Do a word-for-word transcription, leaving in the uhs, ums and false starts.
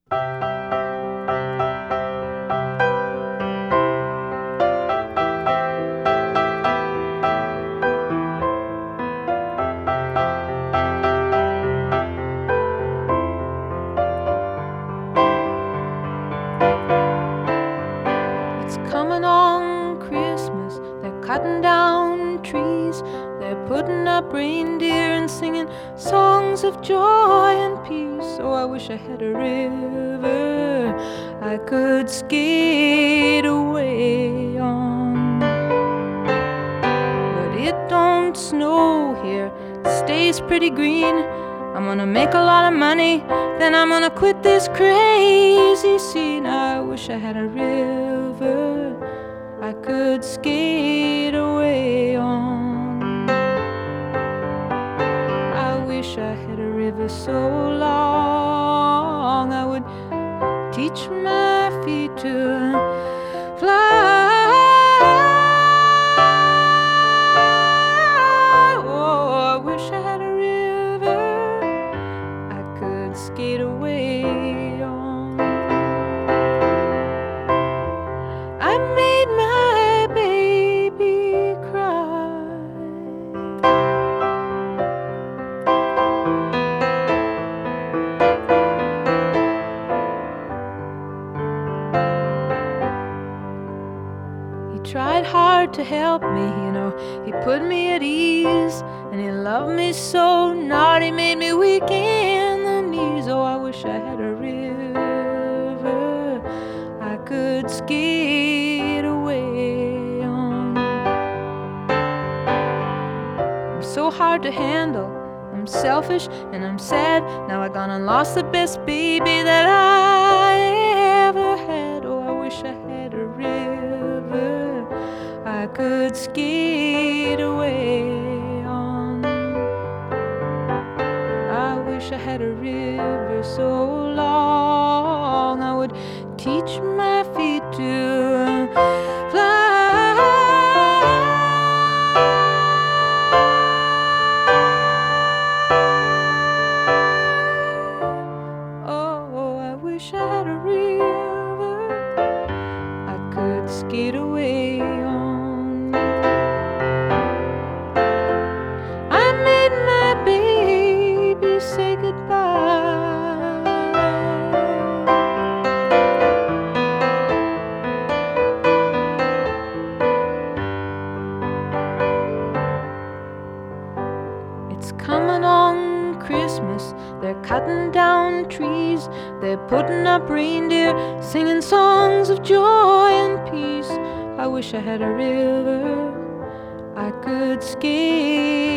Coming on Christmas, they're cutting down trees, they're putting up reindeer and singing songs of joy and peace. Oh, I wish I had a river I could skate away on. But it don't snow here, it stays pretty green. I'm gonna make a lot of money, then I'm gonna quit this crazy scene. I wish I had a river I could skate away on. I wish I had a river so long I would teach my feet to fly. Oh, I wish I had a river I could skate away on. I made my baby cry. He tried hard to help me, you know, he put me at ease, and he loved me so, not he made me weak in the knees. Oh, I wish I had a river I could skate away on. I'm so hard to handle, I'm selfish and I'm sad. Now I gone and lost the best baby that I ever had. Oh, I wish I had a river I could skate away on. I wish I had a river so long I would teach my feet to fly. Oh, I wish I had a river I could skate away on. I made my baby say goodbye. It's coming on Christmas, they're cutting down trees, they're putting up reindeer, singing songs of joy and peace. I wish I had a river I could skate